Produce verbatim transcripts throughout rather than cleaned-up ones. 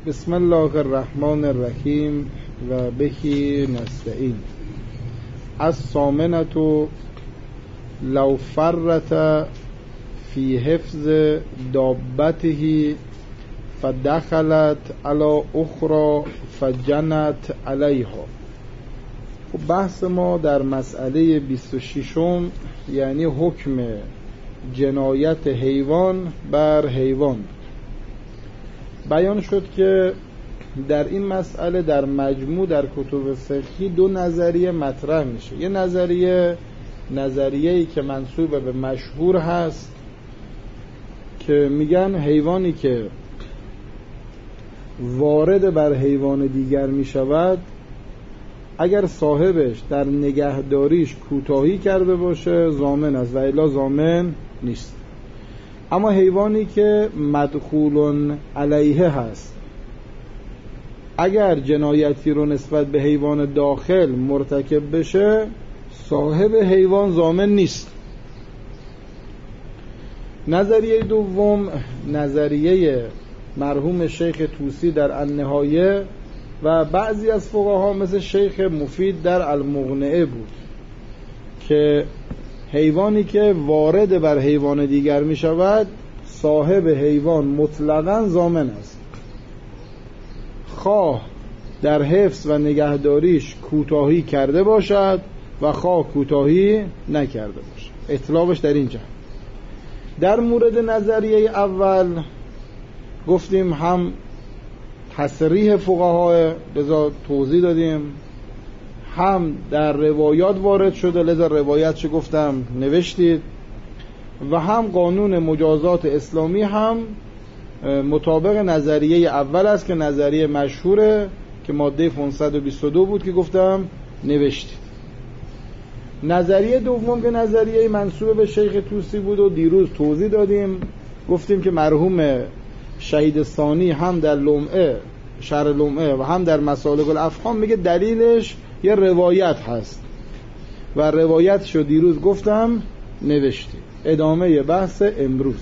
بسم الله الرحمن الرحیم و بهی نستعین. الثامنة لو فرط فی حفظ دابته فدخلت علی اخرى فجنت علیها. بحث ما در مسئله بیست و ششم یعنی حکم جنایت حیوان بر حیوان. بیان شد که در این مسئله در مجموع در کتب فقهی دو نظریه مطرح میشه. یه نظریه نظریه‌ای که منسوب به مشهور هست که میگن حیوانی که وارد بر حیوان دیگر میشود اگر صاحبش در نگهداریش کوتاهی کرده باشه ضامن است و الا ضامن نیست. اما حیوانی که مدخول علیه هست اگر جنایتی رو نسبت به حیوان داخل مرتکب بشه صاحب حیوان ضامن نیست. نظریه دوم نظریه مرحوم شیخ طوسی در النهایه و بعضی از فقها مثل شیخ مفید در المغنیه بود که حیوانی که وارد بر حیوان دیگر می شود صاحب حیوان مطلقاً ضامن است، خواه در حفظ و نگهداریش کوتاهی کرده باشد و خواه کوتاهی نکرده باشد. اطلاقش در اینجا. در مورد نظریه اول گفتیم هم تصریح فقهای لذا توضیح دادیم، هم در روایات وارد شده لذا روایت چه گفتم نوشتید، و هم قانون مجازات اسلامی هم مطابق نظریه اول است که نظریه مشهوره که ماده پانصد و بیست و دو بود که گفتم نوشتید. نظریه دوم که نظریه منسوب به شیخ طوسی بود و دیروز توضیح دادیم، گفتیم که مرحوم شهید ثانی هم در لمعه شرح لمعه و هم در مسالک الافهام میگه دلیلش یه روایت هست و روایتشو دیروز گفتم نوشتیم. ادامه بحث امروز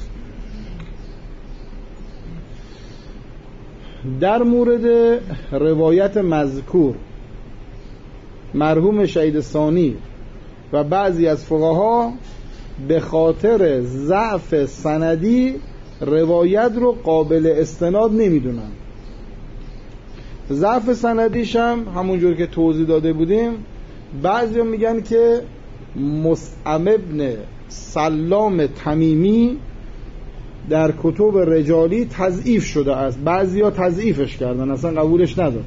در مورد روایت مذکور مرحوم شهید ثانی و بعضی از فقها به خاطر ضعف سندی روایت رو قابل استناد نمیدونن. ضعف سندیش هم همونجور که توضیح داده بودیم بعضی میگن که مصعب ابن سلام تمیمی در کتب رجالی تضعیف شده است، بعضی ها تضعیفش کردن اصلا قبولش ندارن.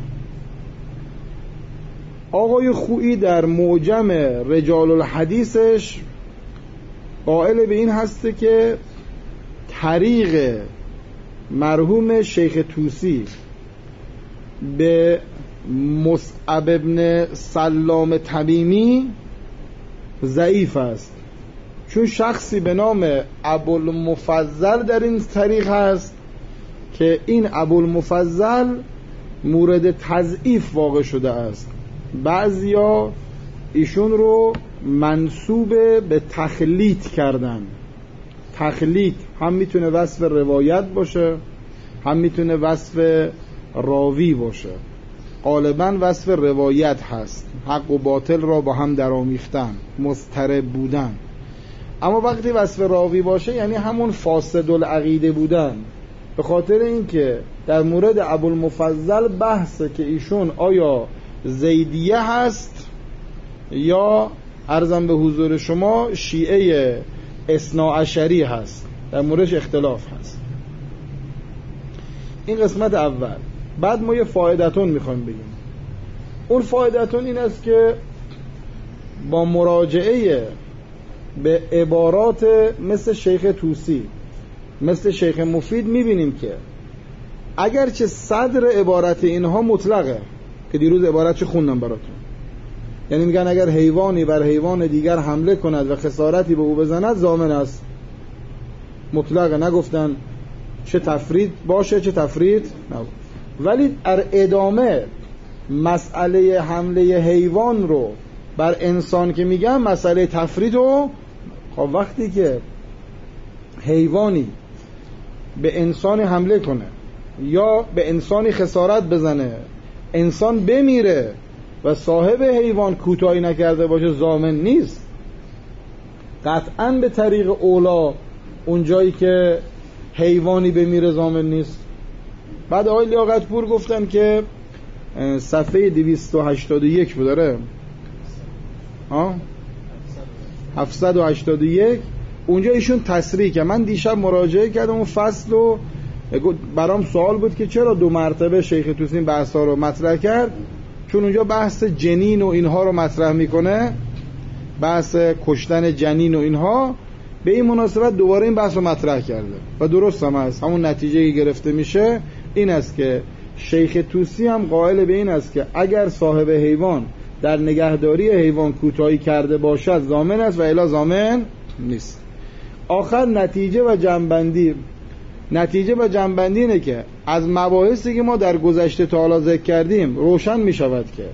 آقای خویی در معجم رجال الحدیثش قائل به این هسته که طریق مرحوم شیخ طوسی به مصعب ابن سلام تمیمی ضعیف است، چون شخصی به نام ابوالمفضل در این طریق هست که این ابوالمفضل مورد تضعیف واقع شده است. بعضیا ایشون رو منسوب به تخلیط کردن. تخلیط هم میتونه وصف روایت باشه هم میتونه وصف راوی باشه، غالبا وصف روایت هست، حق و باطل را با هم درآمیختن، مضطرب بودن. اما وقتی وصف راوی باشه یعنی همون فاسد العقیده بودن. به خاطر اینکه در مورد ابوالمفضل بحثه که ایشون آیا زیدیه هست یا عرضم به حضور شما شیعه اثناعشری هست، در موردش اختلاف هست. این قسمت اول. بعد ما یه فایدتون میخوایم بگیم. اون فایدتون این است که با مراجعه به عبارات مثل شیخ طوسی مثل شیخ مفید میبینیم که اگرچه صدر عبارت اینها مطلقه که دیروز عبارتش خوندم براتون، یعنی میگن اگر حیوانی بر حیوان دیگر حمله کند و خسارتی به او بزند ضامن است، مطلقه، نگفتن چه تفرید باشه چه تفرید نباشه. ولی در ادامه مسئله حمله حیوان رو بر انسان که میگن مسئله تفرید رو، خب وقتی که حیوانی به انسان حمله کنه یا به انسانی خسارت بزنه، انسان بمیره و صاحب حیوان کوتاهی نکرده باشه ضامن نیست. قطعاً به طریق اولا اون جایی که حیوانی بمیره ضامن نیست. بعد آقای لیاقت پور گفتن که صفحه دویست و هشتاد و یک بود داره ها هفتصد و هشتاد و یک، اونجا ایشون تصریح که من دیشب مراجعه کردم اون فصل و برام سوال بود که چرا دو مرتبه شیخ طوسی این بحث ها رو مطرح کرد، چون اونجا بحث جنین و اینها رو مطرح میکنه، بحث کشتن جنین و اینها، به این مناسبت دوباره این بحث رو مطرح کرده و درست هم هست. همون نتیجه که گرفته میشه این است که شیخ طوسی هم قائل به این است که اگر صاحب حیوان در نگهداری حیوان کوتاهی کرده باشد ضامن است و الا ضامن نیست. آخر نتیجه و جنبندی نتیجه و جنبندی اینه که از مباحثی که ما در گذشته تا حالا ذکر کردیم روشن می شود که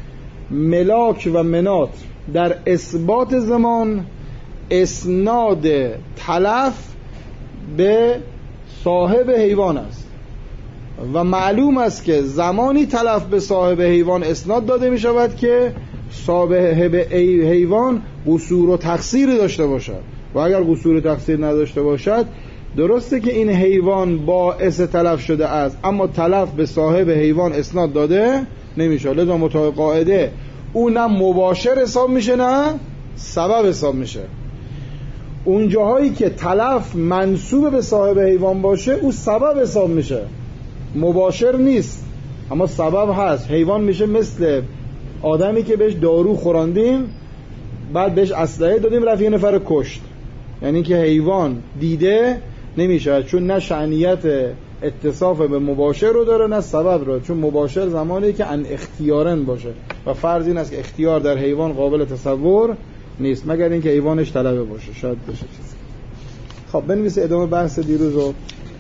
ملاک و منات در اثبات زمان اسناد تلف به صاحب حیوان است و معلوم است که زمانی تلف به صاحب حیوان اسناد داده می شود که صاحب حیوان قصور و تقصیری داشته باشد و اگر قصور و تقصیر نداشته باشد درسته که این حیوان باعث تلف شده است، اما تلف به صاحب حیوان اسناد داده نمیشه. لذا مطابق قاعده اون نه مباشر حساب میشه نه سبب حساب میشه. اون جاهایی که تلف منسوب به صاحب حیوان باشه او سبب حساب میشه، مباشر نیست اما سبب هست. حیوان میشه مثل آدمی که بهش دارو خوراندیم بعد بهش اسلحه دادیم رفت یه نفر کشت، یعنی که حیوان دیده نمیشه، چون نه شأنیت اتصاف به مباشر رو داره نه سبب رو، چون مباشر زمانی که ان اختیارن باشه و فرض این است که اختیار در حیوان قابل تصور نیست مگر اینکه حیوانش طلبه باشه، شاید بشه چیزی. خب بنویسه ادامه بحث دیروز رو،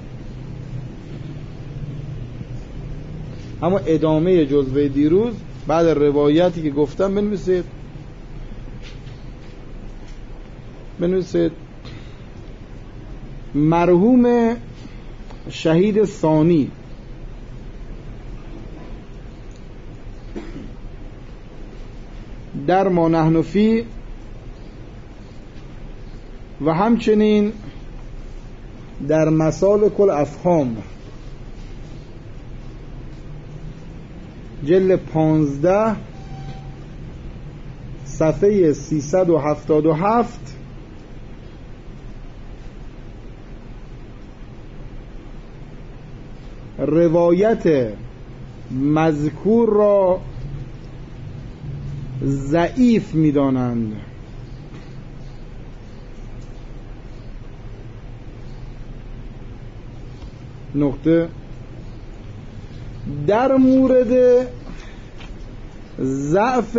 اما ادامه جزوه دیروز بعد روایتی که گفتم بنویسید بنویسید مرحوم شهید ثانی در ما نحن فی و همچنین در مسالک الافهام جلد پانزده صفحه سیصد و هفتاد و هفت روایت مذکور را ضعیف می‌دانند. نقطه در مورد ضعف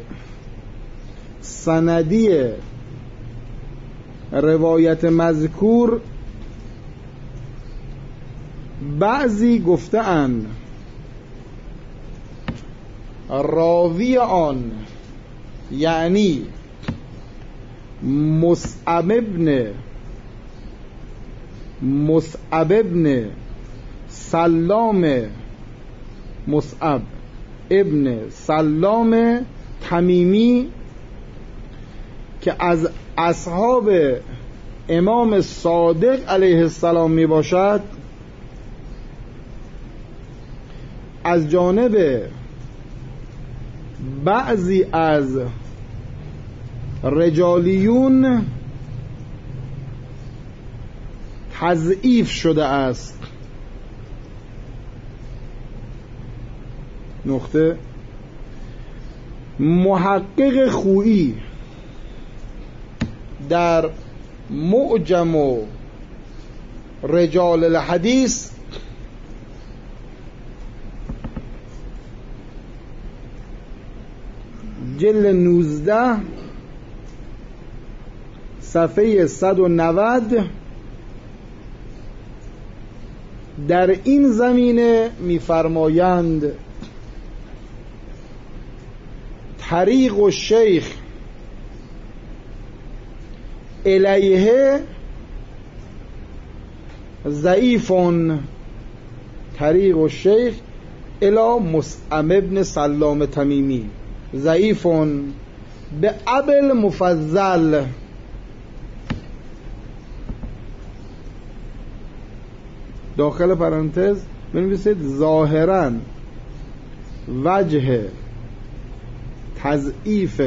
سندی روایت مذکور بعضی گفته‌اند راوی آن یعنی مصعب ابن مصعب ابن سلام مصعب ابن سلام تمیمی که از اصحاب امام صادق علیه السلام می باشد از جانب بعضی از رجالیون تضعیف شده است. نقطه محقق خویی در معجم و رجال الحدیث جلد نوزده صفحه صد و نود در این زمینه می‌فرمایند طریق و شیخ الیه ضعیفون طریق و شیخ الی مسعم ابن سلام تمیمی ضعیفون به ابل مفضل. داخل پرانتز بنویسید ظاهراً وجه تضعیف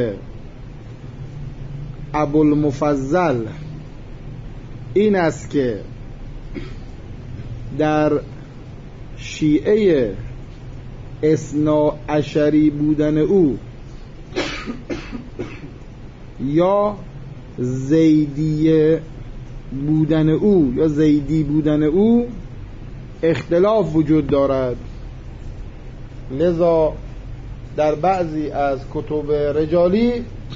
ابوالمفضل این است که در شیعه اثنا عشری بودن او یا زیدیه بودن او یا زیدی بودن او اختلاف وجود دارد. لذا در بعضی از کتب رجالی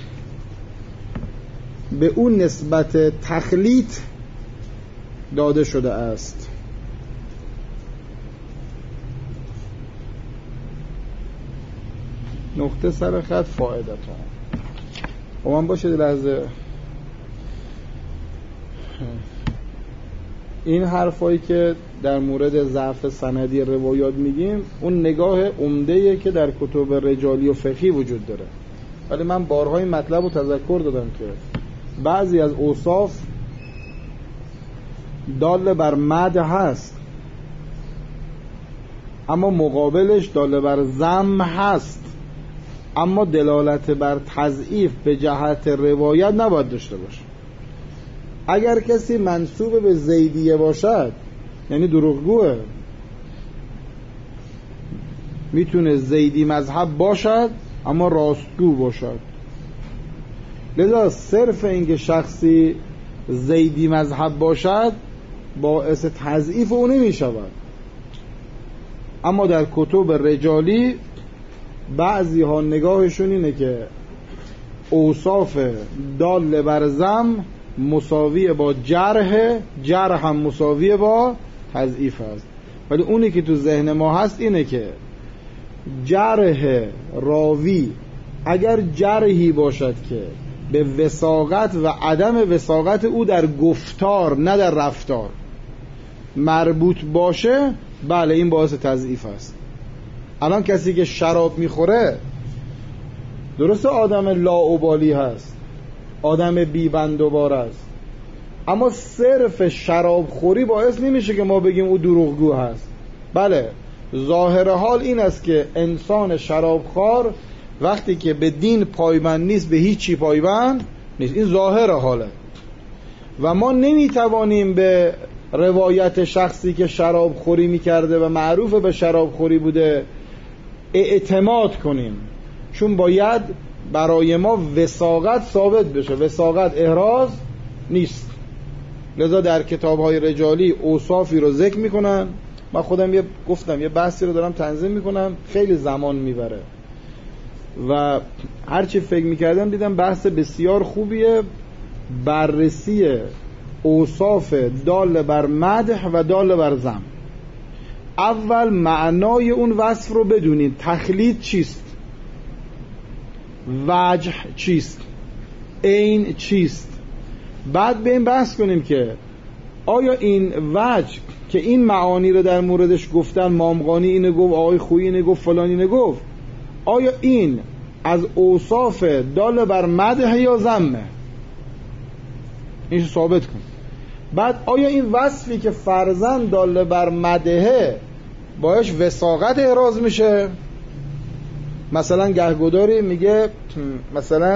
به اون نسبت تخلیط داده شده است. نقطه سر خط فائدتان با من باشید لحظه. این حرفایی که در مورد ضعف سندی روایات میگیم اون نگاه عمده‌ایه که در کتب رجالی و فقهی وجود داره، ولی من بارها این مطلب رو تذکر دادم که بعضی از اوصاف دال بر مدح هست اما مقابلش دال بر ذم هست، اما دلالت بر تضعیف به جهت روایت نباید داشته باشه. اگر کسی منسوب به زیدیه باشد یعنی دروغگوه، میتونه زیدی مذهب باشد اما راستگو باشد. لذا صرف اینکه شخصی زیدی مذهب باشد باعث تضعیف او نمیشود. اما در کتب رجالی بعضی ها نگاهشون اینه که اوصاف دال بر ذم مساوی با جرح، جرح هم مساوی با تضعیف است. ولی اونی که تو ذهن ما هست اینه که جرح راوی اگر جرحی باشد که به وثاقت و عدم وثاقت او در گفتار نه در رفتار مربوط باشه، بله این باعث تضعیف است. الان کسی که شراب میخوره درسته آدم لاابالی هست، آدم بی‌بندوبار است، اما صرف شراب خوری باعث نمیشه که ما بگیم او دروغگو هست. بله ظاهر حال این است که انسان شرابخوار وقتی که به دین پایبند نیست به هیچی پایبند نیست، این ظاهر حاله و ما نمیتوانیم به روایت شخصی که شراب خوری میکرده و معروف به شراب خوری بوده اعتماد کنیم، چون باید برای ما وثاقت ثابت بشه. وثاقت احراز نیست. لذا در کتاب‌های رجالی اوصافی رو ذکر میکنن. من خودم یه گفتم یه بحثی رو دارم تنظیم میکنم، خیلی زمان میبره و هرچی فکر میکردم دیدم بحث بسیار خوبیه، بررسی اوصاف دال بر مدح و دال بر ذم. اول معنای اون وصف رو بدونید، تخلیط چیست، وجه چیست، عین چیست. بعد به این بحث کنیم که آیا این وجه که این معانی رو در موردش گفتن، مامغانی اینو گفت، آقای خویی اینو گفت، فلان اینو گفت، آیا این از اوصاف دال بر مدح یا ذمه؟ اینو ثابت کن. بعد آیا این وصفی که فرضاً دال بر مدحه باش وثاقت احراز میشه؟ مثلا گهگداری میگه مثلا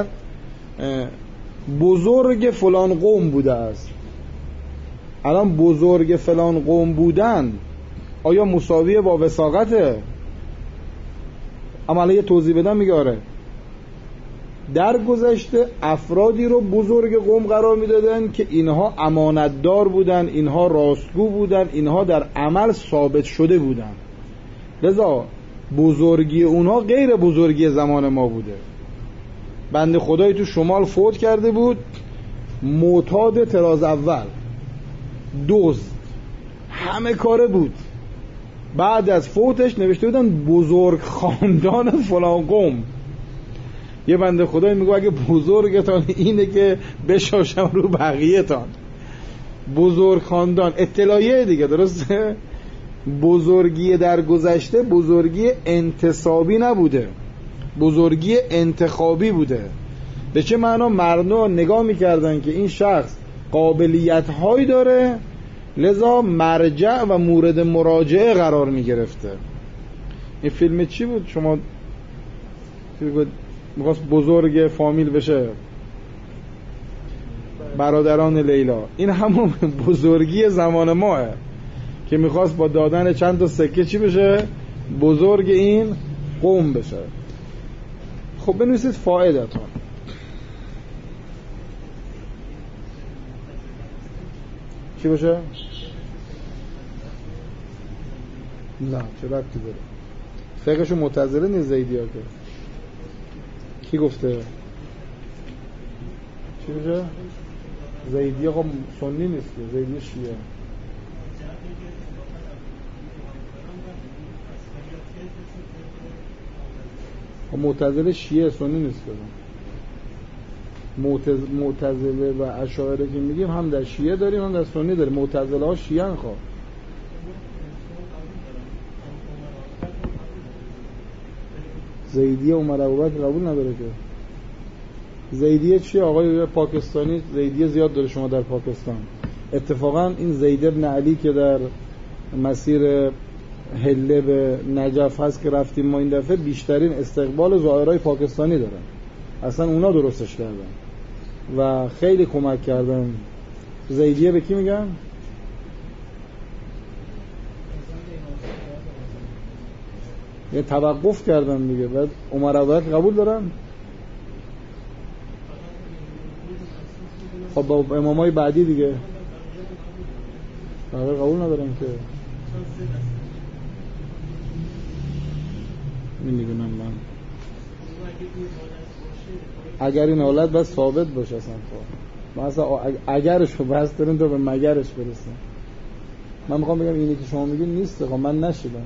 بزرگ فلان قوم بوده است. الان بزرگ فلان قوم بودن آیا مساویه با وثاقته؟ اما الان یه توضیح بدم میگه آره. در گذشته افرادی رو بزرگ قوم قرار میدادن که اینها امانتدار بودن، اینها راستگو بودن، اینها در عمل ثابت شده بودن. لذا بزرگی اونها غیر بزرگی زمان ما بوده. بنده خدایی تو شمال فوت کرده بود، معتاد تراز اول، دزد، همه کاره بود. بعد از فوتش نوشته بودن بزرگ خاندان فلان قوم. یه بنده خدایی میگه اگه بزرگتان اینه که بشاشم رو بقیه تان. بزرگ خاندان اطلاعیه دیگه، درسته؟ بزرگی در گذشته بزرگی انتصابی نبوده، بزرگی انتخابی بوده. به چه معنا؟ مردم نگاه میکردن که این شخص قابلیت هایی داره، لذا مرجع و مورد مراجعه قرار میگرفته. این فیلم چی بود؟ شما میخواست بزرگ فامیل بشه، برادران لیلا. این همون بزرگی زمان ماه که میخواست با دادن چند تا سکه چی بشه؟ بزرگ این قوم بشه. خب بنویسید فائدتون. چی باشه؟ نه چه ربطی داره؟ فقهشو معتزله نیست زیدی ها که. کی گفته؟ چی باشه؟ زیدی ها سنی نیست که، زیدی شیعه. معتزله شیعه سنی نیست که. معتزله و اشاعره که میگیم هم در شیعه داریم هم در سنی داریم. معتزله ها شیعه ان خواه. زیدیه عمر ابوبکر قبول نداره که. زیدیه چیه؟ آقای پاکستانی زیدیه زیاد داره شما در پاکستان. اتفاقا این زید بن علی که در مسیر هله به نجف هست که رفتیم ما این دفعه، بیشترین استقبال زائرای پاکستانی دارن. اصلا اونا درستش کردن و خیلی کمک کردن. زیدیه به کی میگن؟ یه توقف کردن دیگه. بعد عمر ابوبکر قبول دارن؟ خب با امامای بعدی دیگه قبول ندارن که. میدونم من اگر این حالت باید ثابت باشه اصلا. خب من اصلا اگرش رو بس داریم تا به مگرش برسیم. من میخوام بگم اینی که شما میگین نیست. خب من نشیدم.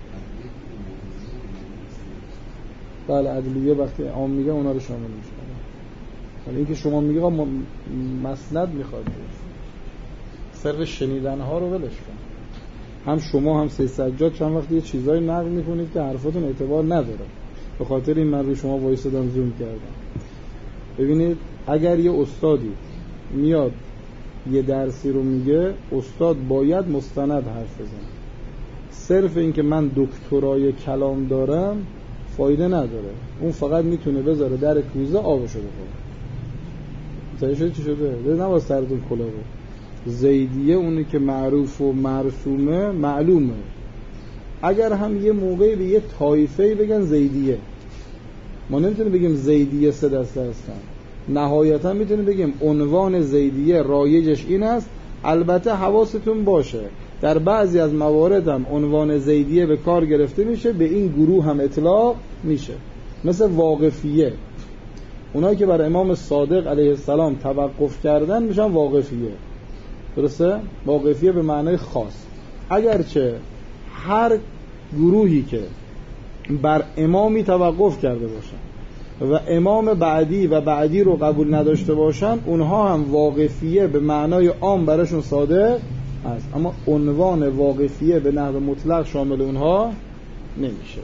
بله عدلیه وقتی عام میگه اونا رو شامل میشه. ولی این که شما میگه مسند میخواد صرف شنیدن ها رو ولش کن. هم شما هم سید سجاد چند وقت یه چیزایی نقل میکنید که حرفاتون اعتبار نداره. به خاطر این من رو شما وایسادم زوم کردم. ببینید اگر یه استادی میاد یه درسی رو میگه، استاد باید مستند حرف بزنه. صرف این که من دکترای کلام دارم فایده نداره. اون فقط میتونه بذاره در کوزه آبشو بخوره. متوجه شدید چی شده؟ بذار نباید سرتون کلا بود. زیدیه اونی که معروف و مرسومه معلومه. اگر هم یه موقعی به یه طایفه‌ای بگن زیدیه، ما نمیتونیم بگیم زیدیه سه دسته هستن. نهایتا میتونیم بگیم عنوان زیدیه رایجش این است. البته حواستون باشه در بعضی از موارد هم عنوان زیدیه به کار گرفته میشه، به این گروه هم اطلاق میشه. مثل واقفیه، اونایی که بر امام صادق علیه السلام توقف کردن میشن واقفیه. درسته؟ واقفیه به معنای خاص. اگرچه هر گروهی که بر امامی توقف کرده باشن و امام بعدی و بعدی رو قبول نداشته باشن، اونها هم واقفیه به معنای عام براشون صادق هست، اما عنوان واقفیه به نحو مطلق شامل اونها نمیشه.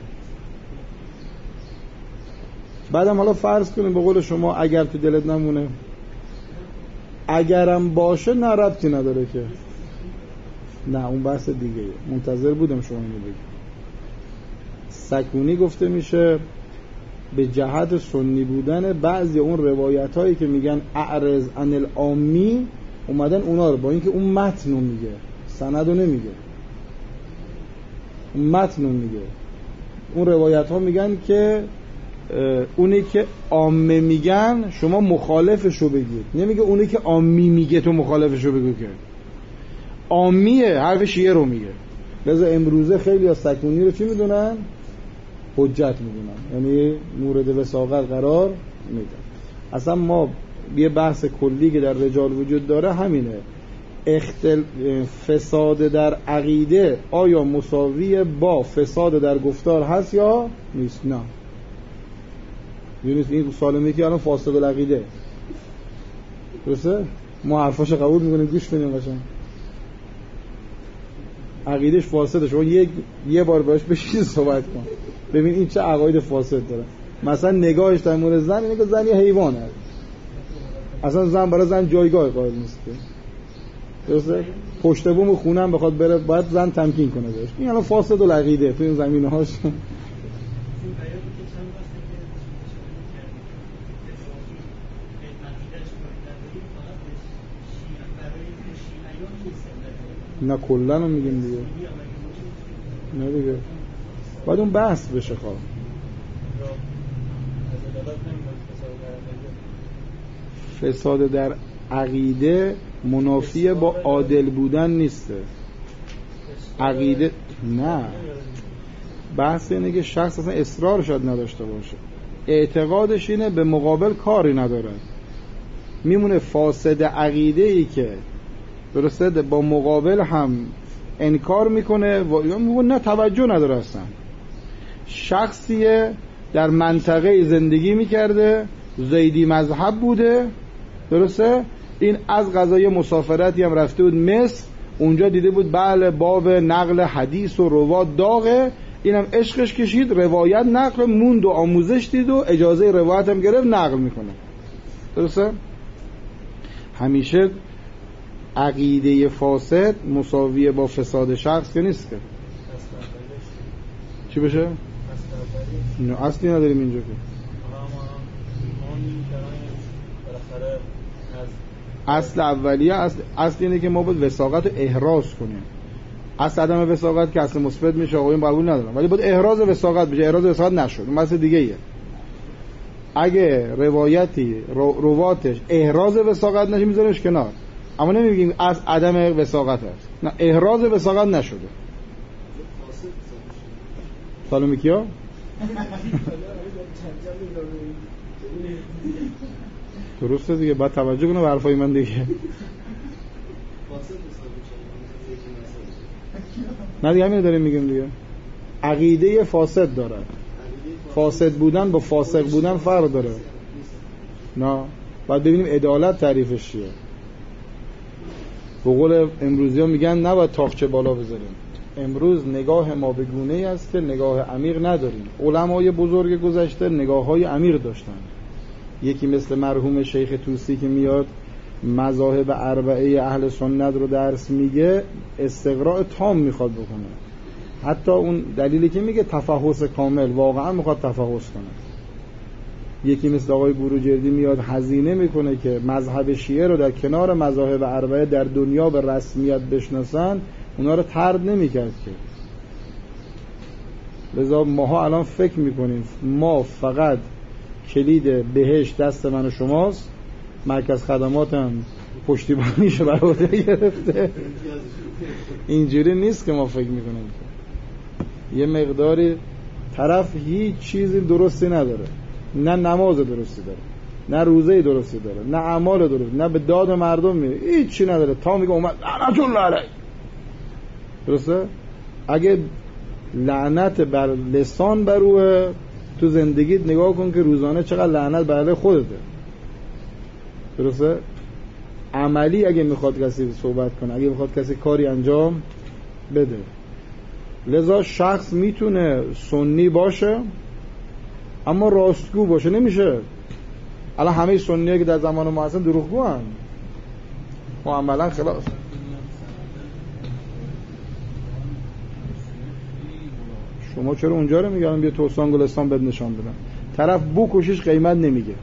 بعدم حالا فرض کنیم به قول شما اگر تو دلت نمونه، اگرم باشه نه ربطی نداره که. نه اون بحث دیگه. منتظر بودم شما اینو بگید. سکونی گفته میشه به جهت سنی بودن بعضی اون روایت هایی که میگن اعرض عن العامی، اومدن اونا رو با اینکه اون متن رو میگه، سند رو نمیگه، اون متن رو میگه. اون روایت ها میگن که اونی که عامه میگن شما مخالفشو بگید. نمیگه اونی که عامی میگه تو مخالفشو بگو که. عامیه حرف شیعه رو میگه. لذا امروزه خیلی از سکونی رو چی میدونن؟ حجت میدونن، یعنی مورد وثاقت قرار میدن. اصلا ما یه بحث کلی که در رجال وجود داره همینه. اختل... فساد در عقیده آیا مساوی با فساد در گفتار هست یا نیست؟ نه. یعنی این سالمی که الان فاسد العقیده، درسته؟ ما حرفاشو قبول میکنیم، گوش بدیم قشنگ. عقیدش فاسده، شما یک یه بار باش بشین صحبت کن ببین این چه عقاید فاسد داره. مثلا نگاهش در مورد زن اینه که زن یه حیوانه، اصلا زن برای زن جایگاه قائل نیست. درسته؟ پشت بوم خونه هم بخواد بره باید زن تمکین کنه بهش. این الان فاسد العقیده تو این زمینه‌هاش. نه کلن رو میگیم دیگه، نه دیگه باید اون بحث بشه. خواه فساد در عقیده منافی با عادل بودن نیسته. عقیده نه، بحث اینه که شخص اصلا اصرار شاید نداشته باشه، اعتقادش اینه، به مقابل کاری نداره، میمونه فاسد عقیده ای که درسته با مقابل هم انکار میکنه و یا نه توجه نداره. اصلا شخصیه در منطقه زندگی میکرده، زیدی مذهب بوده، درسته، این از قضای مسافرتی هم رفته بود مصر، اونجا دیده بود بله باب نقل حدیث و روات داغه، اینم عشقش کشید، روایت نقل موند و آموزش دید و اجازه روایت هم گرفت، نقل میکنه. درسته؟ همیشه عقیده فاسد مساویه با فساد شخص که نیست که. چی بشه؟ نه اصلی نداریم اینجا که. اصل اولیه اصل, اصل اینه که ما باید وثاقت رو احراز کنیم. اصل عدم وثاقت که اصل مثبت میشه، آقایون قبول ندارم، ولی باید احراز وثاقت بشه. احراز وثاقت نشد اون مسئله دیگه ایه. اگه روایتی رو رواتش احراز وثاقت نشه میذارمش کنار، اما نمیگیم از عدم وثاقت هست، نه احراز وثاقت نشده. سلام کیا؟ درسته دیگه، باید توجه کنه به حرفای من دیگه. نه دیگه همین داریم میگیم دیگه، عقیده فاسد داره. فاسد بودن با فاسق بودن فرق داره. نه باید ببینیم عدالت تعریفش چیه. به قول امروزی ها میگن نباید تاقچه بالا بذاریم. امروز نگاه ما به گونه‌ای است که نگاه عمیق نداریم. علمای بزرگ گذشته نگاه های عمیق داشتن. یکی مثل مرحوم شیخ طوسی که میاد مذاهب اربعه اهل سنت رو درس میگه، استقراء تام میخواد بکنه. حتی اون دلیلی که میگه تفحص کامل، واقعا میخواد تفحص کنه. یکی مثل آقای بروجردی میاد هزینه میکنه که مذهب شیعه رو در کنار مذاهب اربعه در دنیا به رسمیت بشناسن، اونا رو طرد نمیکرد که. لذا ماها الان فکر میکنیم ما فقط کلید بهشت دست من و شماست، مرکز خدمات هم پشتیبانیشو بر عهده گرفته. اینجوری نیست که ما فکر میکنیم. یه مقداری طرف هیچ چیزی درستی نداره، نه نماز درستی داره، نه روزه درستی داره، نه اعمال درستی، نه به داد مردم میره، هیچ چی نداره، تا میگه اومد لعنت الله علیه. درسته؟ اگه لعنت بر لسان بروه، تو زندگیت نگاه کن که روزانه چقدر لعنت بر خودته. درسته؟ عملی اگه میخواد کسی صحبت کنه، اگه میخواد کسی کاری انجام بده. لذا شخص میتونه سنی باشه اما راستگو باشه. نمیشه الان همه سنیه که در زمان ما هستن دروغگو هستن، معاملا خلاف. شما چرا اونجا رو میگم بیا توسان گلستان بد نشان بدم؟ طرف بو کشش قیمت نمیگه،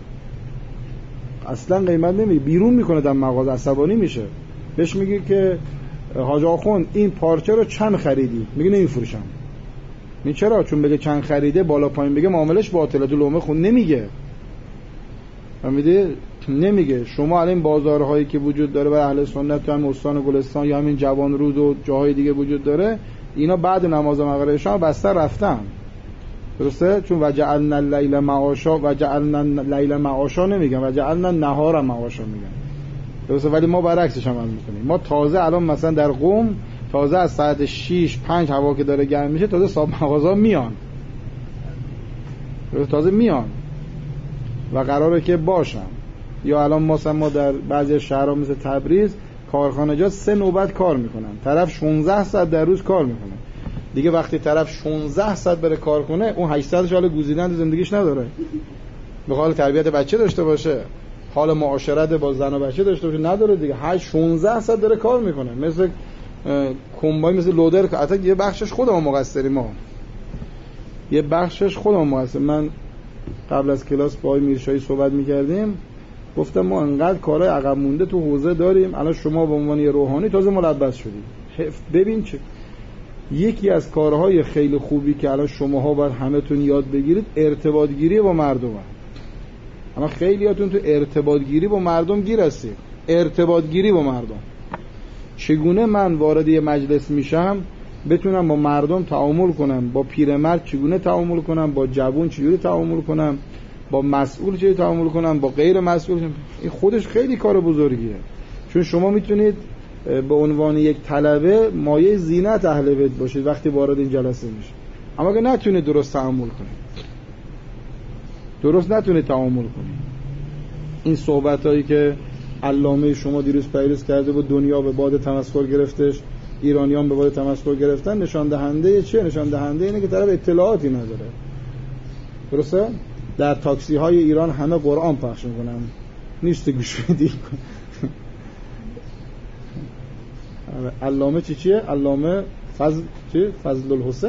اصلا قیمت نمیگه، بیرون میکنه در مغازه، عصبانی میشه. بهش میگه که حاج آخوند این پارچه رو چند خریدی؟ میگه نمیفروشم. این چرا؟ چون بگه چند خریده بالا پایین بگه معاملش باطله، تو لومه خون نمیگه. فهمیدی؟ نمیگه. شما الان بازارهایی که وجود داره برای اهل سنت، هم استان گلستان یا همین جوان رود و جاهای دیگه وجود داره، اینا بعد نماز مغرب شام بسته رفتن. درسته؟ چون وجعلنا اللیل معاشا، وجعلنا اللیل معاشا نمیگن، وجعلنا النهار معاشا میگن. درسته؟ ولی ما برعکسش عمل میکنیم. ما تازه الان مثلا در قم تازه از ساعت شش پنج هوا که داره گرم میشه تازه صاحب مغازه میان. درسته؟ تازه میان و قراره که باشن. یا الان مثلا ما در بعضی شهرها مثل تبریز کارخانجات سه نوبت کار میکنن، طرف شانزده ساعت در روز کار میکنه. دیگه وقتی طرف شانزده ساعت بره کار کنه، اون هشتصد حال گزیدن تو زندگیش نداره. به حال تربیت بچه داشته باشه، حال معاشرت با زن و بچه داشته باشه، نداره دیگه. هشت شانزده ساعت داره کار میکنه، مثل کمبای، مثل لودر. حتی یه بخشش خودمون مقصریم، ما یه بخشش خودمون مقصر. من قبل از کلاس با آقای میرشاهی صحبت میکردیم، گفتم ما انقدر کارهای عقب مونده تو حوزه داریم، الان شما به عنوان روحانی تازه ملبس شدید. ببین چه یکی از کارهای خیلی خوبی که الان شماها باید همتون یاد بگیرید، ارتباط گیری با مردم. اما خیلیاتون تو ارتباط گیری با مردم گیر هستید. ارتباط گیری با مردم، چگونه من وارد یه مجلس میشم بتونم با مردم تعامل کنم، با پیرمرد چگونه تعامل کنم، با جوان چجوری تعامل کنم، با مسئول چجوری تعامل کنم، با غیر مسئول. این خودش خیلی کار بزرگیه، چون شما میتونید به عنوان یک طلبه مایه زینت اهل بیت باشید وقتی وارد این جلسه میشید. اما اگه نتونید درست تعامل کنید، درست نتونید تعامل کنید، این صحبتایی که علامه شما دیروز پیروز کرده بود دنیا به باد تمسخر گرفتش، ایرانیان به باد تمسخر گرفتن، نشان دهنده چیه؟ نشان دهنده اینه که طرف اطلاعاتی نداره. درسته؟ در تاکسی های ایران همه قرآن پخش میکنن، نیست گوش بدی. علامه چی چیه؟ علامه فضل چی؟ فضل الحسین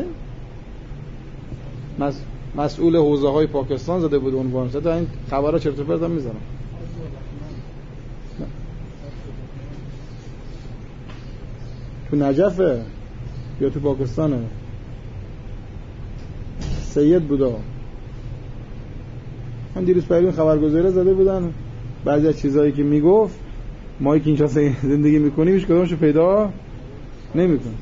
مس... مسئول حوزه های پاکستان زده بود عنوان. زده این خبرها چرت و پرت هم میزنم. تو نجفه یا تو پاکستانه؟ سید بودا. من دیروز پیرون خبرگزاری زده بودن بعضی از چیزایی که میگفت ما که اینجا زندگی میکنیم هیچ کدومشو پیدا نمیکنیم.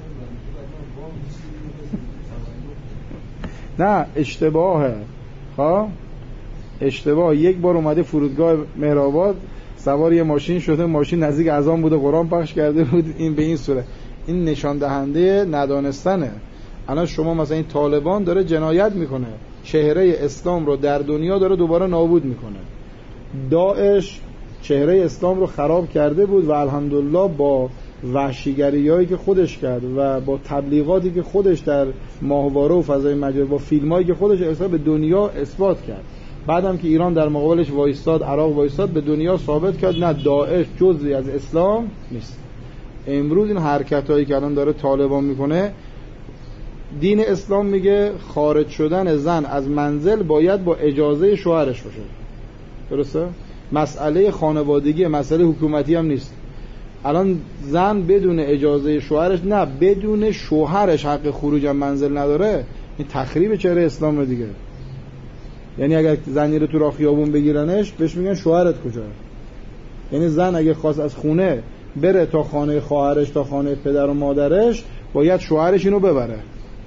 نه اشتباهه. ها اشتباه. یک بار اومده فرودگاه مهرآباد، سوار یه ماشین شده، ماشین نزدیک اذان بوده، قرآن پخش کرده بود. این به این صورت این نشان دهنده ندانستنه. الان شما مثلا این طالبان داره جنایت میکنه، چهره اسلام رو در دنیا داره دوباره نابود میکنه. داعش چهره اسلام رو خراب کرده بود و الحمدلله با وحشیگریایی که خودش کرد و با تبلیغاتی که خودش در ماهواره و فضای مجازی، با فیلمایی که خودش ارسال به دنیا اثبات کرد. بعدم که ایران در مقابلش وایستاد، عراق وایستاد، به دنیا ثابت کرد نه، داعش جزئی از اسلام نیست. امروز این حرکتایی که الان داره طالبان میکنه، دین اسلام میگه خارج شدن زن از منزل باید با اجازه شوهرش باشه. درسته؟ مسئله خانوادگی، مسئله حکومتی هم نیست. الان زن بدون اجازه شوهرش، نه بدون شوهرش حق خروج از منزل نداره. این تخریب چهره اسلام دیگه. یعنی اگر زنی رو تو راه خیابون بگیرنش بهش میگن شوهرت کجاست. یعنی زن اگه خواست از خونه بره تا خانه خواهرش، تا خانه پدر و مادرش، باید شوهرش اینو ببره.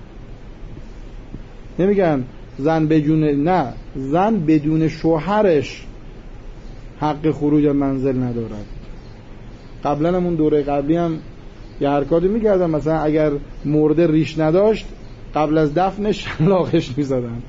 نمیگن زن بدون، نه، زن بدون شوهرش حق خروج از منزل ندارد. قبلا همون دوره قبلی هم یه حرکاتی میکردن، مثلا اگر مرده ریش نداشت قبل از دفنش شلاقش میزدن.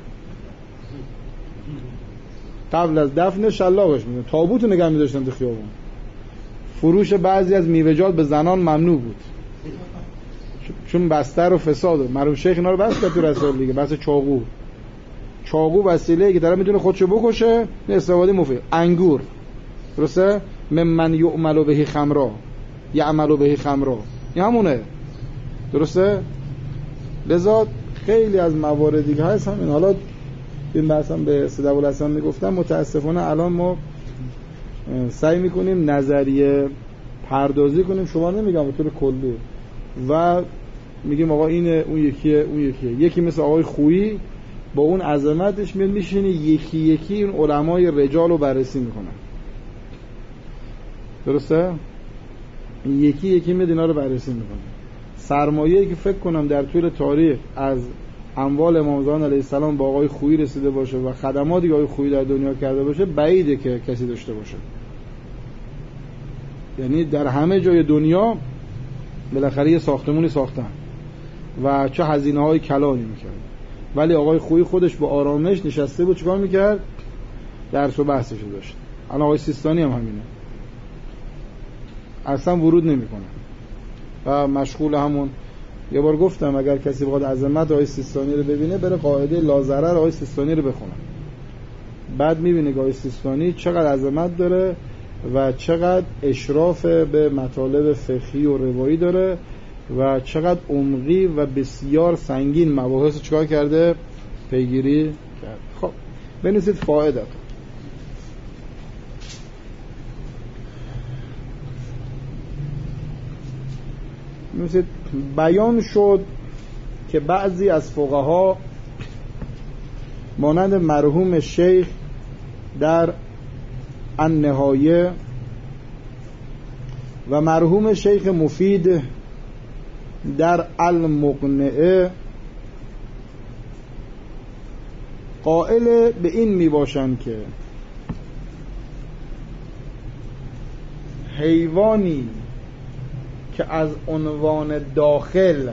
قبل از دفنش شلاقش میزدن. تابوت نگه میداشتن تو خیابون. فروش بعضی از میوه‌جات به زنان ممنوع بود چون بستر و فساد. مرحوم شیخ اینا رو بس کرد تو رسائل دیگه. بس چاقو، چاقو وسیله‌ای که طرف میتونه خودشو بکشه، استفاده مفید. انگور، درسته؟ ممن یعمل به خمرا، یعمل به خمرا، این همونه. درسته؟ لذا خیلی از مواردی که هست همین. حالا این بحثا به سید ابوالحسن میگفتم، متاسفانه الان ما سعی میکنیم نظریه پردازی کنیم، شما نمیگم به طور کلی، و میگیم آقا اینه، اون یکیه، اون یکیه. یکی مثل آقای خویی با اون عظمتش میاد میشینه یکی یکی این علمای رجال رو بررسی میکنن. درسته؟ یکی یکی میاد اینا رو بررسی میکنه. سرمایه‌ای که فکر کنم در طول تاریخ از اموال امام زمان علیه السلام با آقای خویی رسیده باشه و خدماتی که آقای خویی در دنیا کرده باشه، بعیده که کسی داشته باشه. یعنی در همه جای دنیا بالاخره یه ساختمونی ساختن و چه هزینه‌های کلانی میکرد، ولی آقای خویی خودش با آرامش نشسته بود، چیکار میکرد؟ درس و بحثش داشت. الان آقای سیستانی هم همینه. اصلا ورود نمیکنن و مشغول همون. یه بار گفتم اگر کسی بخواد عظمت آقای سیستانی رو ببینه بره قاعده لازرر آقای سیستانی رو بخونه، بعد میبینه که آقای سیستانی چقدر عظمت داره و چقدر اشراف به مطالب فقهی و روایی داره و چقدر عمقی و بسیار سنگین مباحث چکار کرده، پیگیری کرد. خب بنویسید فائدت. بنویسید بیان شد که بعضی از فقها مانند مرحوم شیخ در النهایه و مرحوم شیخ مفید در المقنعه قائل به این می باشند که حیوانی که از عنوان داخل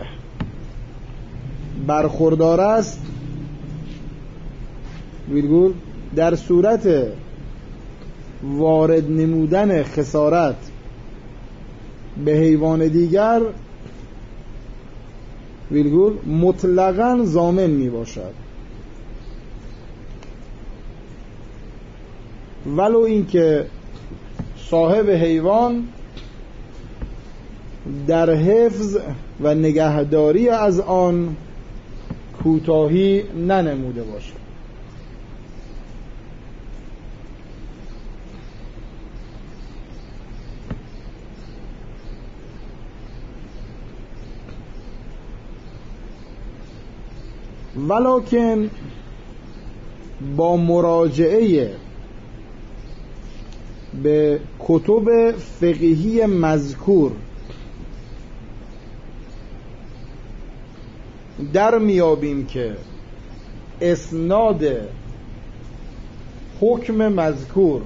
برخوردار است ویرگول در صورت وارد نمودن خسارت به حیوان دیگر ویرگول مطلقاً ضامن می باشد، ولو اینکه صاحب حیوان در حفظ و نگهداری از آن کوتاهی ننموده باشد. ولکن با مراجعه به کتب فقهی مذکور در میابیم که اسناد حکم مذکور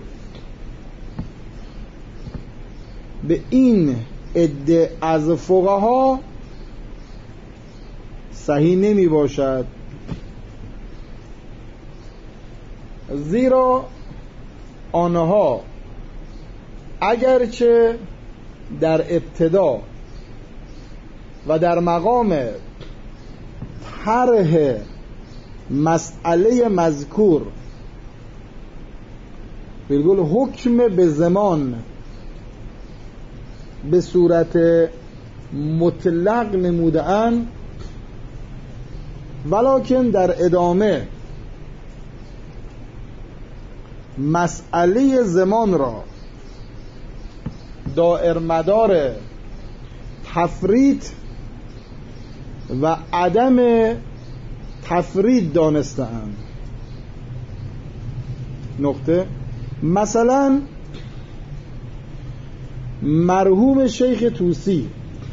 به این عده از فقها صحیح نمی باشد، زیرا آنها اگرچه در ابتدا و در مقام طرح مسئله مذکور بلگل حکم به زمان به صورت مطلق نموده اند، ولکن در ادامه مسئله زمان را دائر مدار تفرید و عدم تفرید دانستند. نقطه مثلا مرحوم شیخ طوسی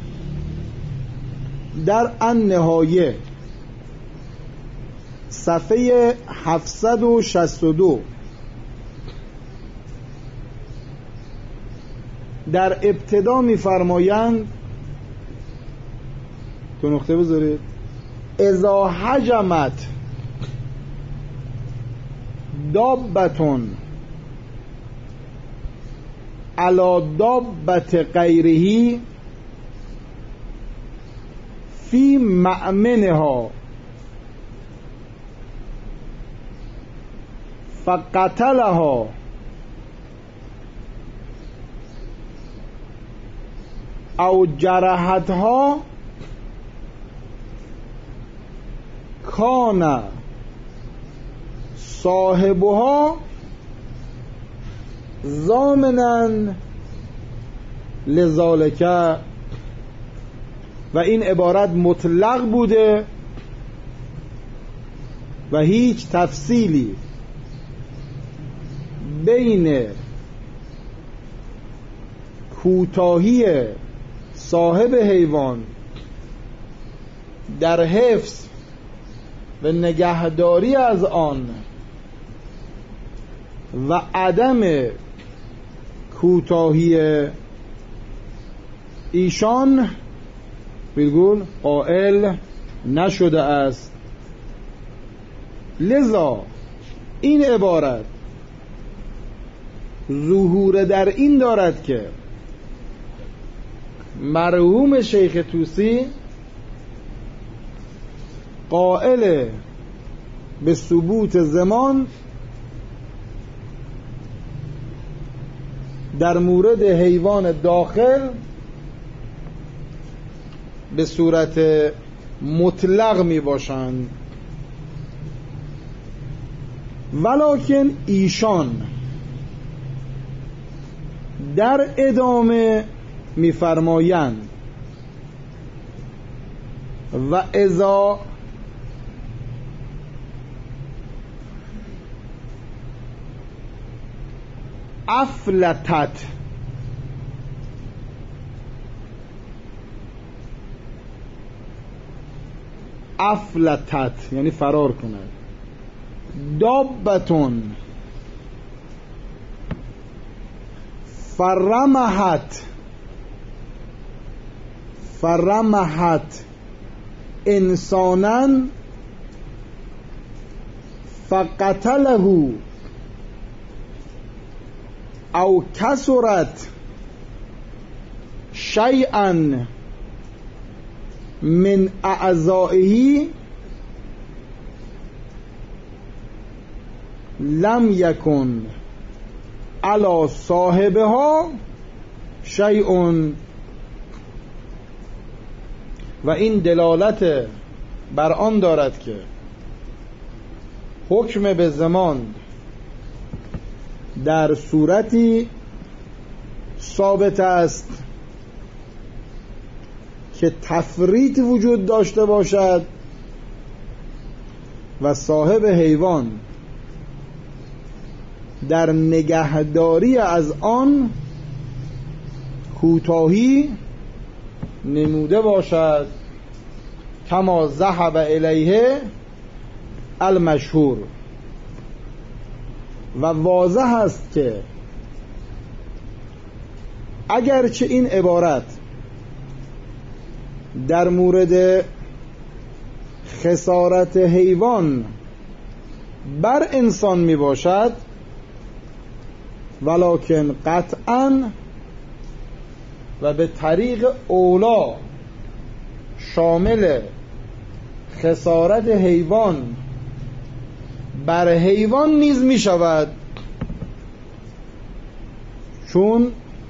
در النهایه صفحه هفتصد و شصت و دو در ابتدا می‌فرمایند، تو نقطه بذارید، اذا حجمت دابتون علی دابت غیره فی مأمنها فقتلها او جرحتها کان صاحبها ضامنا لذالک. و این عبارت مطلق بوده و هیچ تفصیلی بین کوتاهی صاحب حیوان در حفظ و نگهداری از آن و عدم کوتاهی ایشان بلگول قائل نشده است. لذا این عبارت ظهور در این دارد که مرحوم شیخ طوسی قائل به ثبوت زمان در مورد حیوان داخل به صورت مطلق می باشند، ولکن ایشان در ادامه می فرمایند و اذا افلتت افلتت یعنی فرار کند، دابتون فرمحت فرمحت انسانا فقتله او کسرت شیئا من اعضائه لم یکن علی صاحبها شیء، و این دلالت بر آن دارد که حکم به زمان در صورتی ثابت است که تفریط وجود داشته باشد و صاحب حیوان در نگهداری از آن کوتاهی نموده باشد، کما ذهب الیه المشهور. و واضح است که اگرچه این عبارت در مورد خسارت حیوان بر انسان می باشد، ولکن قطعاً و به طریق اولا شامل خسارت حیوان بر حیوان نیز می شود، چون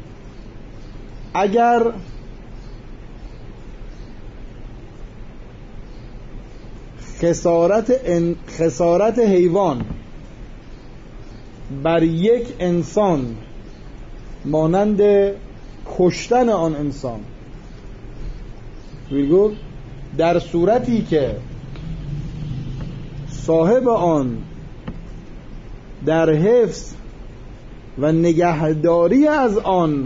اگر خسارت, ان... خسارت حیوان بر یک انسان مانند کشتن آن انسان، ویگو در صورتی که صاحب آن در حفظ و نگهداری از آن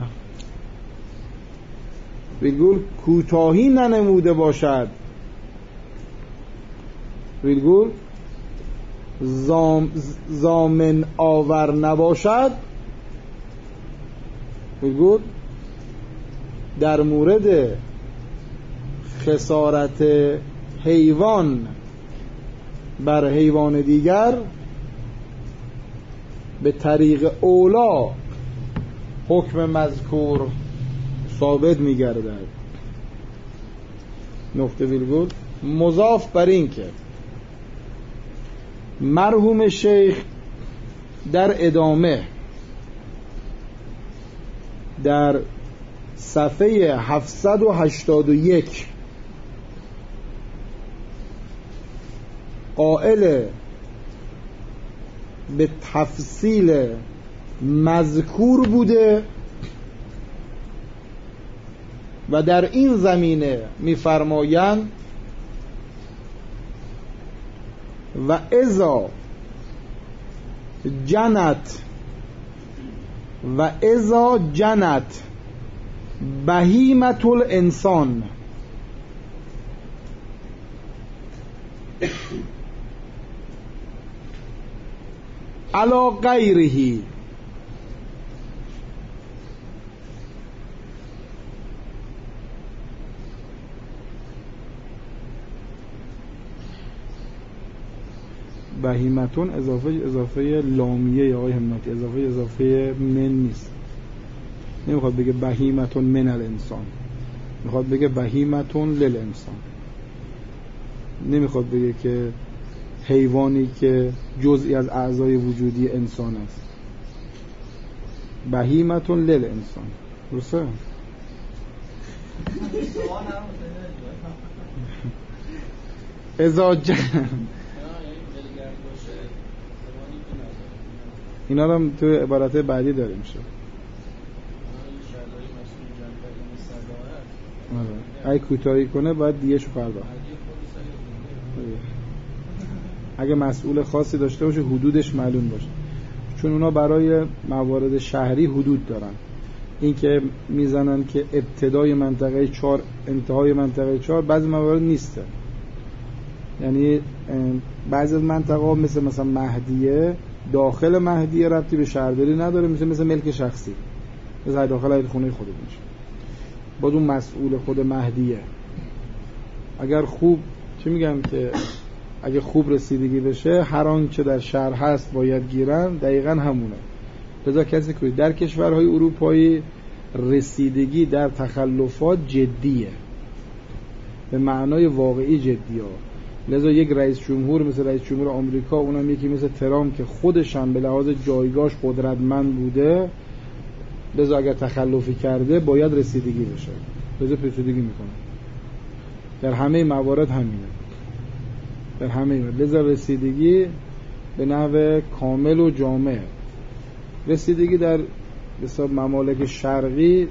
ویگو کوتاهی ننموده باشد، ویگو زام زامن آور نباشد، ویگو در مورد خسارت حیوان بر حیوان دیگر به طریق اولا حکم مذکور ثابت می گردد. نقطه ویرگول مضاف بر این که مرحوم شیخ در ادامه در صفحه هفتصد و هشتاد و یک قائل به تفصیل مذکور بوده و در این زمینه می‌فرمایند و اذا جنت و اذا جنت بهیمة الانسان علی غیره بهیمتون اضافه اضافه لامیه یا آقای همتی، اضافه اضافه من نیست، نمیخواد بگه بهیمتون من الانسان، میخواد بگه بهیمتون للانسان، نمیخواد بگه که حیوانی که جزئی از اعضای وجودی انسان است. بهیمتون للانسان. درسته؟ ازا جن اینا رو هم تو عبارت بعدی داره میشه. اگه کوتاهی کنه باید دیگه‌شو پرداخت. اگه مسئول خاصی داشته باشه حدودش معلوم باشه، چون اونا برای موارد شهری حدود دارن. این که میزنن که ابتدای منطقه چهار انتهای منطقه چهار، بعضی موارد نیسته. یعنی بعضی از منطقه ها مثل مثلا مهدیه، داخل مهدیه ربطی به شهرداری نداره، مثل مثل ملک شخصی، مثل داخل خونه خودت میشه. باز اون مسئول خود مهدیه اگر خوب چه میگم که اگه خوب رسیدگی بشه هر آنچه در شهر هست باید گیرن، دقیقاً همونه. لذا کسی که در کشورهای اروپایی رسیدگی در تخلفات جدیه، به معنای واقعی جدیه. لذا یک رئیس جمهور مثل رئیس جمهور آمریکا، اونم یکی مثل ترامپ که خودش هم به لحاظ جایگاهش قدرتمند بوده، لذا اگر تخلفی کرده باید رسیدگی بشه، لذا رسیدگی میکنه. در همه موارد همینه، در همه موارد. لذا رسیدگی به نحو کامل و جامع. رسیدگی در حساب ممالک شرقی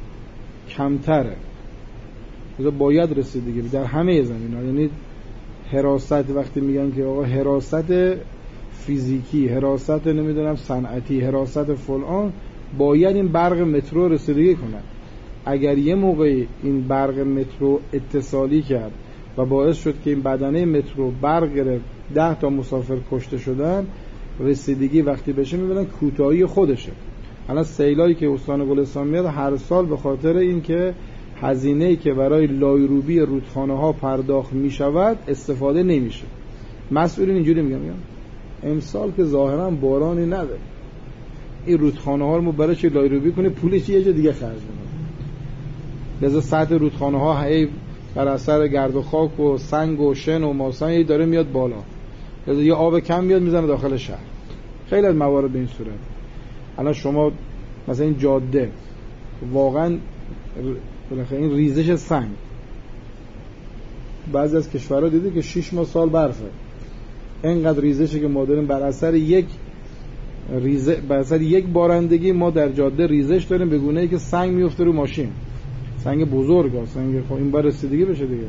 کمتره، لذا باید رسیدگی در همه زمین‌ها. یعنی حراست، وقتی میگن که آقا حراست فیزیکی، حراست نمیدونم صنعتی، حراست فلان، باید این برق مترو رسیدگی کنه. اگر یه موقعی این برق مترو اتصالی کرد و باعث شد که این بدنه مترو برق گرفت، ده تا مسافر کشته شدن، رسیدگی وقتی بشه میبینن کوتاهی خودشه. الان سیلایی که استان گلستان میاد هر سال به خاطر این که هزینه‌ای که برای لایروبی رودخانه‌ها پرداخت میشود استفاده نمیشه. مسئولین اینجوری میگن میگن امسال که ظاهرا بارانی نداره، این رودخانه‌ها رو برای چه لایروبی کنه، پولش یه جا دیگه خرج کنه. لذا سطح رودخانه‌ها هی بر اثر گرد و خاک و سنگ و شن و ماسن داره میاد بالا، لذا یه آب کم میاد میزنه داخل شهر. خیلی از موارد به این صورت. الان شما مثلا این جاده واقعا بالاخره این ریزش سنگ، بعضی از کشورها دیدی که شش ماه سال برفه، اینقدر ریزشی که ما داریم بر اثر یک ریزه بر اثر یک بارندگی ما در جاده ریزش داریم، به گونه‌ای که سنگ میفته رو ماشین، سنگ بزرگ ها، سنگ خب این بار رسیدگی بشه دیگه.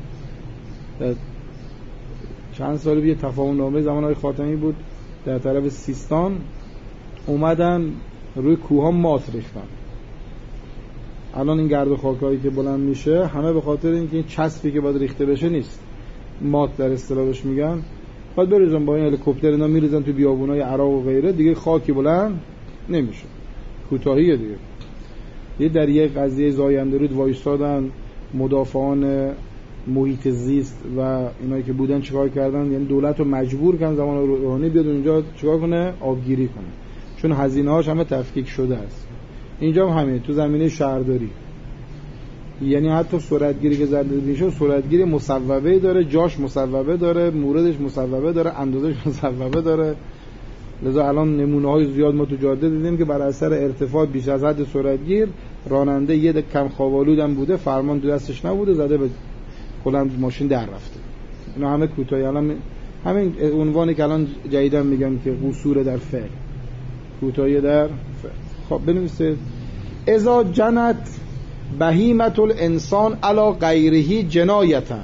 چند سال پیش تفاهم نامه زمان آقای خاتمی بود در طرف سیستان، اومدن روی کوه ها مات ریختن. الان این گرد و خاکایی که بلند میشه همه به خاطر اینکه این چسبی که باید ریخته بشه نیست، مات در اصطلاحش میگن، بعد بریزن با این هلیکوپتر اینا میریزن تو بیابونای عراق و غیره، دیگه خاکی بلند نمیشه، کوتاهیه دیگه. یه در یک قضیه زاینده رود وایستادن مدافعان محیط زیست و اینایی که بودن چیکار کردن، یعنی دولت رو مجبور کردن زمان روحانی بیاد اونجا چیکار کنه، آبگیری کنه، چون هزینه‌هاش همه تفکیک شده است. اینجا هم همین تو زمینه شهرداری، یعنی حتی سرعتگیری که زده میشه سرعتگیری مصوبه داره، جاش مصوبه داره، موردش مصوبه داره، اندازش مصوبه داره. لذا الان نمونه‌های زیاد ما تو جاده دیدیم که بر اثر ارتفاع بیش از حد سرعتگیر راننده یه کم خواب‌آلود هم بوده، فرمان تو دستش نبوده، زده به کلا ماشین در رفته. اینا همه کوتاهی. الان همین عنوانی که الان جدیداً میگن که قصور در فعل، کوتاهی در فعل. خب بنویسید اذا جنت بهیمت الانسان علی غیره جنایتا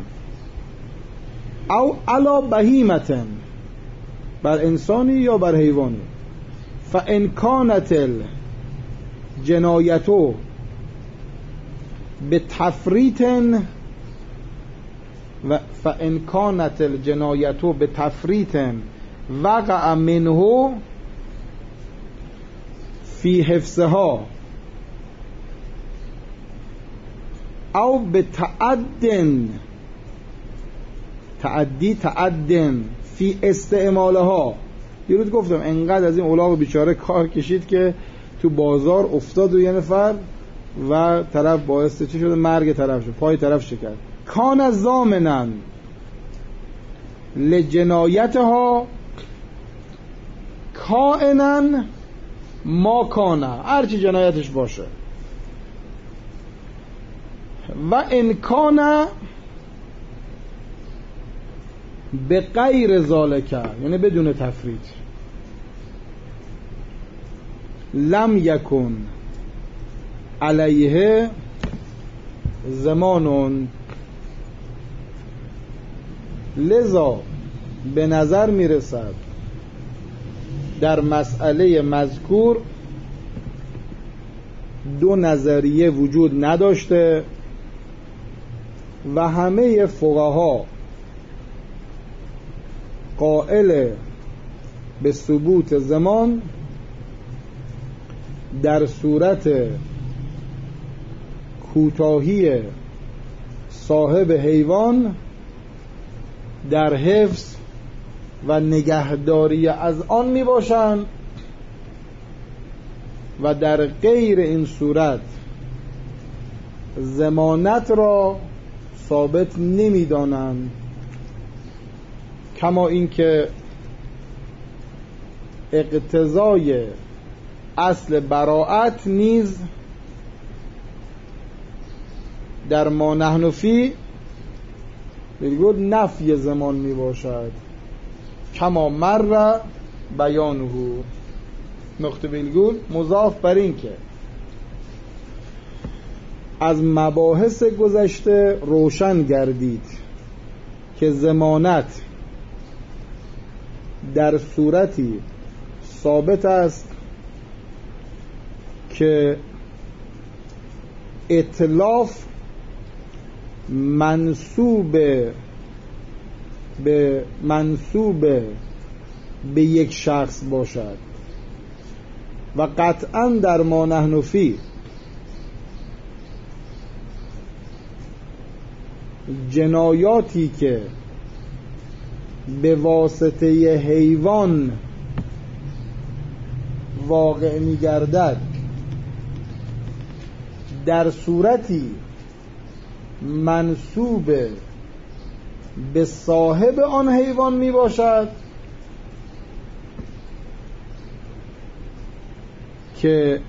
او علی بهیمت، بر انسانی یا بر حیوانی، فان کانت الجنایتو بتفریط و فان کانت الجنایتو بتفریط وقع منه فی حفظها او بتعدن، تعدی تعدن فی استعمالها. یه روز گفتم انقدر از این الاغ بیچاره کار کشید که تو بازار افتاد و یه نفر و طرف باعث چی شده؟ مرگ طرف شد، پای طرف شکست. کان ضامنن لجنایتها کائنن ما کانه، هرچی جنایتش باشه. و ان کان به غیر ذالک، یعنی بدون تفرید، لم یکن علیه زمانون، لذا به نظر میرسد در مسئله مذکور دو نظریه وجود نداشته و همه فقها قائل به ثبوت زمان در صورت کوتاهی صاحب حیوان در حفظ و نگهداری از آن می باشند و در غیر این صورت ضمانت را ثابت نمی دانند، کما اینکه اقتضای اصل براءت نیز در ما نحن فی بگود نفی زمان می باشد، کما مر بیانه. نقطه بلگول مضاف بر این که از مباحث گذشته روشن گردید که ضمانت در صورتی ثابت است که اتلاف منسوب به منسوب به یک شخص باشد و قطعا در ما نحن فی جنایاتی که به واسطه حیوان واقع می گردد در صورتی منسوب به صاحب آن حیوان می باشد که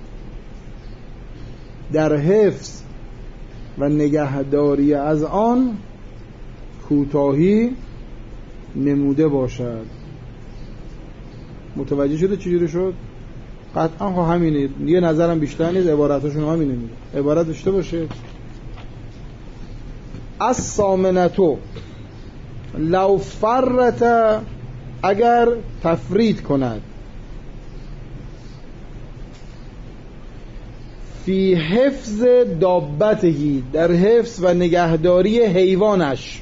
در حفظ و نگهداری از آن کوتاهی نموده باشد. متوجه شده چجوری شد؟ قطعا ها همینه، یه نظرم بیشتر نیست، عبارتاشون همینه میگه. عبارت داشته باشه از سامنتو لو فرت، اگر تفرید کند، فی حفظ دابتهی، در حفظ و نگهداری حیوانش،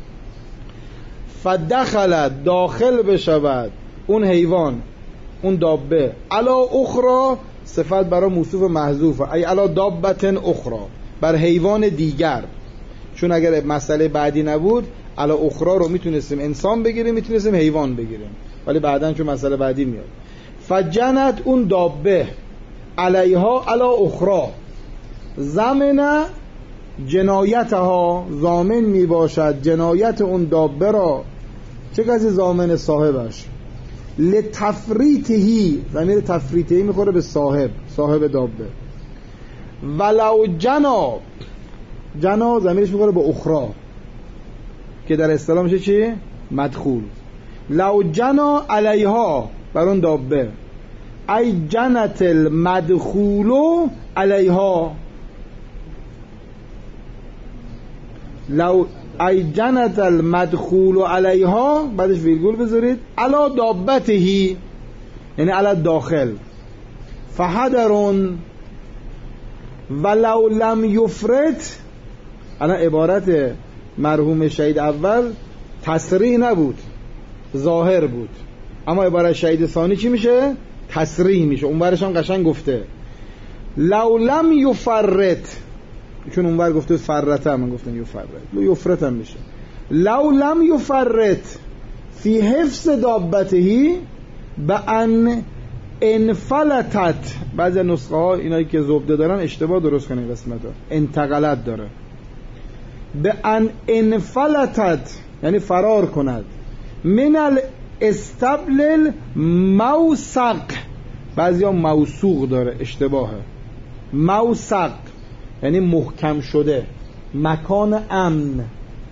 فدخلت، داخل بشود اون حیوان، اون دابه، علا اخرى، صفت برای موصوف محذوفه، ای علا دابت اخرى، بر حیوان دیگر. چون اگر مسئله بعدی نبود علا اخرى رو میتونستیم انسان بگیریم، میتونستیم حیوان بگیریم، ولی بعداً چون مسئله بعدی میاد، فجنت، اون دابه، علیها علا اخرى، زمن جنایتها، ضامن می باشد جنایت اون دابه را. چه کسی ضامن؟ صاحبش. لتفریطهی، ضمیر تفریطهی میخوره به صاحب، صاحب دابه. ولو جنا، جنا ضمیرش میخوره به اخرى که در اصطلاح میشه چی؟ مدخول. لو جنا علیها، بر اون دابه، ای جنت المدخول علیها، لو ای جنت المدخول علیها، بعدش ویرگول بذارید، علا دابتهی، یعنی علا داخل. فحدرون ولو لم یفرت، الان عبارت مرحوم شهید اول تصریح نبود، ظاهر بود، اما عبارت شهید ثانی چی میشه؟ تصریح میشه. اون برش هم قشنگ گفته لو لم یفرت، چون اون بر گفته فرت، هم من گفتم یفرت، لو یفرت هم میشه. لو لم یفرت فی حفظ دابتهی، به ان انفلتت، بعضی نسخه ها اینایی که زبده دارن اشتباه درست کنه قسمت ها، انتقلت داره. به ان انفلتت یعنی فرار کند، من الاستبل موثق، بعضی ها موثوق داره اشتباهه، موثق یعنی محکم شده، مکان امن.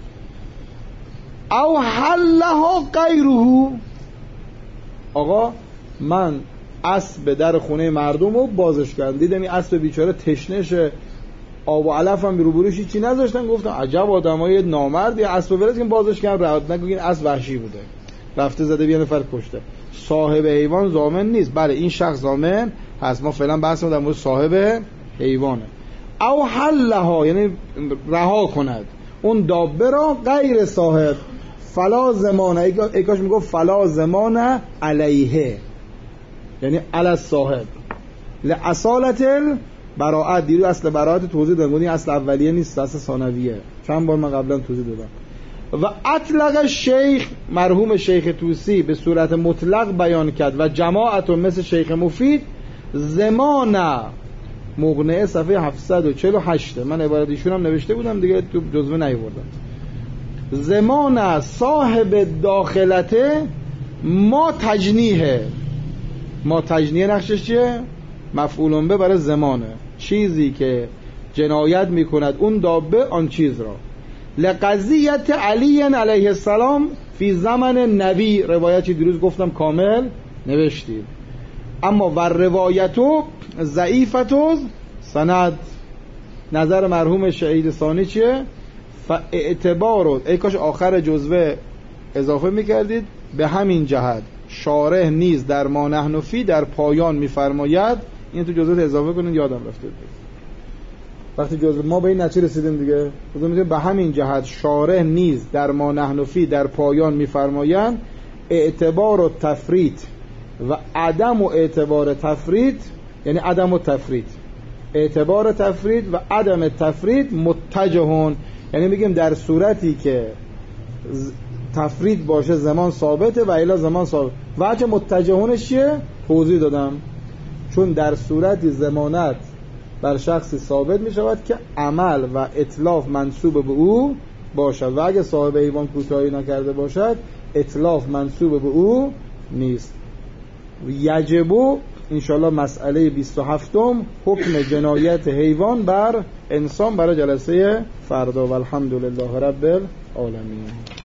او حلها غیره، آقا من اسب در خونه مردم رو بازش کردم، دیدم این اسب بیچاره تشنشه، آب و علف هم رو بروش چی نذاشتن، گفتم عجب آدمای نامردی، اسب برات که بازش کردن، رعایت نگین، اسب وحشی بوده، رفته زده یه نفر کشته. صاحب حیوان ضامن نیست، بله این شخص ضامن هست، ما فعلا بحث ما در مورد صاحب حیوانه. او حلها یعنی رها کند اون دابه را غیر صاحب، فلا زمانه، ای کاش میگفت فلا زمانه علیه یعنی علی صاحب، لأصالت براءت. دیرو اصل براءت توضیح دادم، این اصل اولیه نیست، اصل ثانویه، چند بار من قبلا توضیح دادم. و اطلق شیخ، مرحوم شیخ طوسی به صورت مطلق بیان کرد، و جماعت مثل شیخ مفید زمانه مغنعه صفحه هفتصد و چهل و هشت، من عبارت ایشون هم نوشته بودم دیگه تو جزوه نیاوردم. زمانه صاحب داخلته ما تجنیه، ما تجنیه نقشش چیه؟ مفعولون به برای زمانه، چیزی که جنایت میکند اون دابه آن چیز را. لقضیت علی علیه السلام فی زمن نبی، روایتی دیروز گفتم کامل نوشتید، اما و روایتو ضعیفتو سند. نظر مرحوم شهید ثانی چیه؟ فاعتبارو، ای کاش آخر جزوه اضافه میکردید، به همین جهت شارح نیز در ما نحن فی در پایان میفرماید، این تو جزوه اضافه کنید، یادم رفته وقتی جزوه ما به این نتیجه رسیدیم دیگه، میگه به همین جهت شارح نیز در ما نحن فی در پایان میفرمایند اعتبار و تفریط و عدم و اعتبار تفریط، یعنی عدم و تفریط، اعتبار تفریط و عدم تفریط متجهون، یعنی میگیم در صورتی که تفریط باشه زمان ثابته و الا زمان ثابت. وجه متجهونش چیه؟ توضیح دادم، چون در صورتی ضمانت بر شخصی ثابت می شود که عمل و اتلاف منسوب به او باشد، و اگه صاحب حیوان کوتاهی نکرده باشد اتلاف منسوب به او نیست. یجبو انشاءالله مسئله بیست و هفتم حکم جنایت حیوان بر انسان برای جلسه فردا، و الحمدلله رب العالمین.